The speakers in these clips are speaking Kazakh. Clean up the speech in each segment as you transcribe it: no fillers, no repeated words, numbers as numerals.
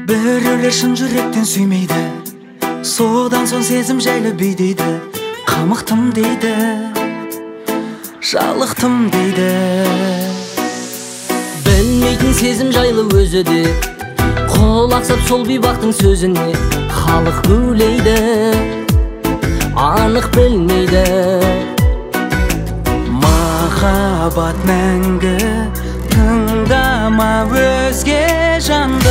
Біреулер шын жүректен сүймейді, содан соң сезім жайлы бүйдейді. Қамықтым дейді, жалықтым дейді. Білмейтін сезім жайлы өзі де, құлақ сап сол бейбақтың сөзіне. Халық гулейді, анық білмейді. Махаббат мәңгі, тыңдама өзге жанды.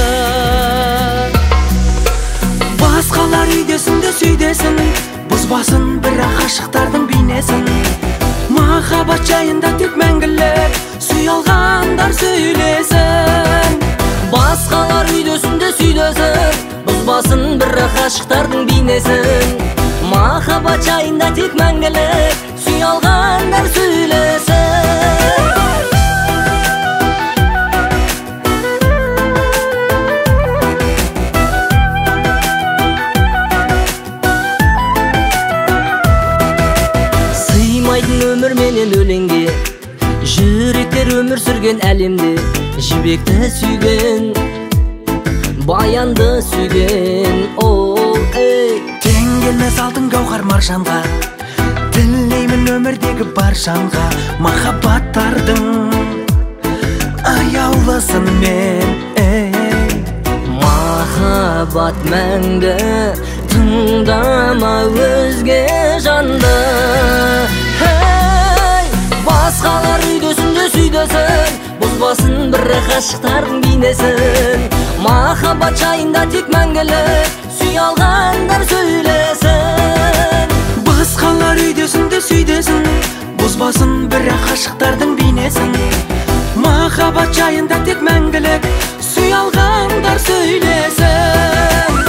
Басқалар үйдесінде сүйдесін, бұзбасын бірақ ғашықтардың бейнесін. Махаббат жайында тек мәңгілік, сүй алғандар сөйлесін. Басқалар үйдесінде сүйдесін, бұзбасын бірақ ғашықтардың бейнесін. Махаббат жайында тек мәңгілік, сүй алғандар сөйлесін. Сыймайтын өмір менен өлеңге, жүректер өмір сүрген әлемде. Жібекті сүйген, баянды сүйген. Тең келмес алтын гауһар маржанға, тілеймін өмірдегі бар жанға. Махаббаттардың аяулысын мен. Махаббат мәңгі, тыңдама өзге жанды. Басқалар үйдесінде сүйдесін, бұзбасын бірақ ғашықтардың бейнесін. Махаббат жайында тек мәңгілік, сүй алғандар сөйлесін. Басқалар үйдесінде сүйдесін, бұзбасын бірақ ғашықтардың бейнесін. Махаббат жайында тек мәңгілік, сүй алғандар сөйлесін.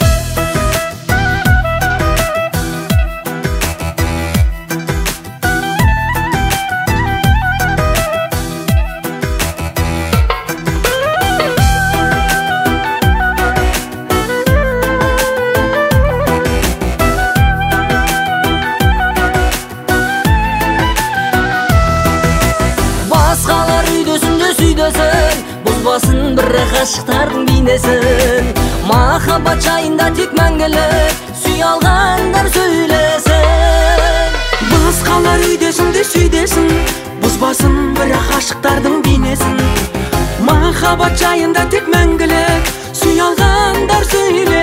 Басқалар үйдесінде сүйдесін, бұзбасын бірақ ғашықтардың бейнесін. Махаббат жайында тек мәңгілік, сүй алғандар сөйлесін. Басқалар үйдесінде сүйдесін, бұзбасын бірақ ғашықтардың бейнесін. Махаббат жайында тек мәңгілік, сүй алғандар сөйлесін.